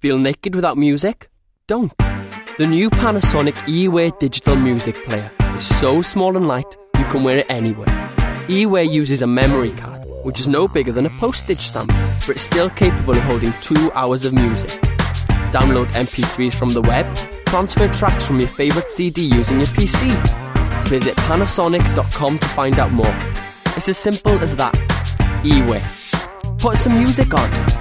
Feel naked without music? Don't. The new Panasonic eWay digital music player is so small and light you can wear it anywhere. eWay uses a memory card, which is no bigger than a postage stamp, but it's still capable of holding 2 hours of music. Download MP3s from the web, transfer tracks from your favourite CD using your PC. Visit Panasonic.com to find out more. It's as simple as that. eWay. Put some music on.